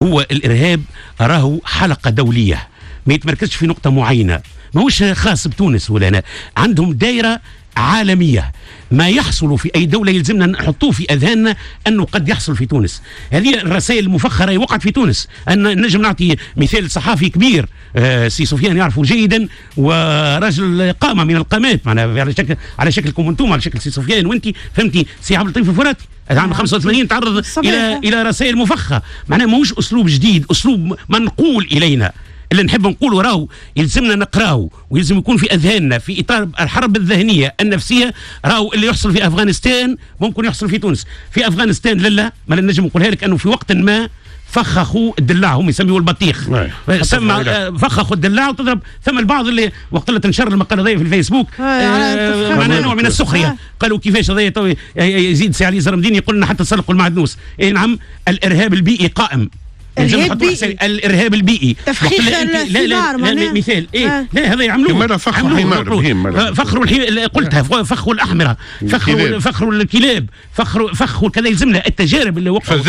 هو الإرهاب راهو حلقة دولية، ما يتمركزش في نقطة معينة، ماهوش خاص بتونس ولا أنا، عندهم دائرة عالمية. ما يحصل في أي دولة يلزمنا نحطوه في أذهاننا أنه قد يحصل في تونس. هذه الرسائل المفخرة وقعت في تونس. أن نجم نعطي مثال صحافي كبير، سي سفيان يعرفه جيدا، ورجل قامة من القامات معناها على شكلكم انتم، على شكل سي سفيان وانت فهمتي سي عبد اللطيف الفراتي عام 85 تعرض إلى رسائل مفخة. معناها ماهوش أسلوب جديد، أسلوب منقول إلينا. اللي نحب نقوله راهو يلزمنا نقراو ويلزم يكون في اذهاننا في اطار الحرب الذهنيه النفسيه. راهو اللي يحصل في افغانستان ممكن يحصل في تونس. في افغانستان لا ما نجم نقولها لك انه في وقت ما فخخوا الدلاع، هم يسميوه البطيخ، سمى فخخوا الدلاع وتضرب. ثم البعض اللي وقت اللي تنشر المقاله هذه في الفيسبوك معناها نوع من السخريه، قالوا كيفاش هذا يزيد سي علي زرمدين يقول لنا حتى سلقوا المعدنوس. اي نعم، الارهاب البيئي قائم. الارهاب البيئي تفخيخ الحمار مثال ايه لا هذا يعملوه فخروا قلتها فخروا الاحمره، فخروا الكلاب، فخروا كذا. يلزمنا التجارب اللي وقعت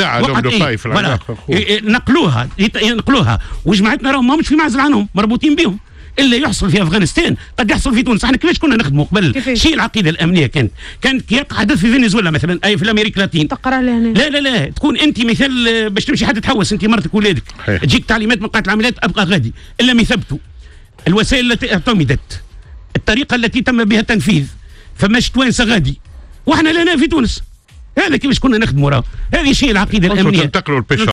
نقلوها وجماعتنا راهم ماهمش في معزل عنهم، مربوطين بهم. اللي يحصل في افغانستان قد يحصل في تونس. احنا كيفاش كنا نخدموا قبل؟ شيء العقيده الامنيه كانت يحدث في فنزويلا مثلا، اي في الامريكا اللاتين تقرا لهنا. لا تكون انت مثال باش تمشي حتى تحوس انت مرتك وولادك، تجيك تعليمات من قاعه العمليات ابقى غادي الا ما يثبتوا الوسائل التي اعتمدت، الطريقه التي تم بها التنفيذ، فماش توانسه غادي. واحنا لنا في تونس هذا كيفاش كنا نخدموا. هذه شيء العقيده الامنيه.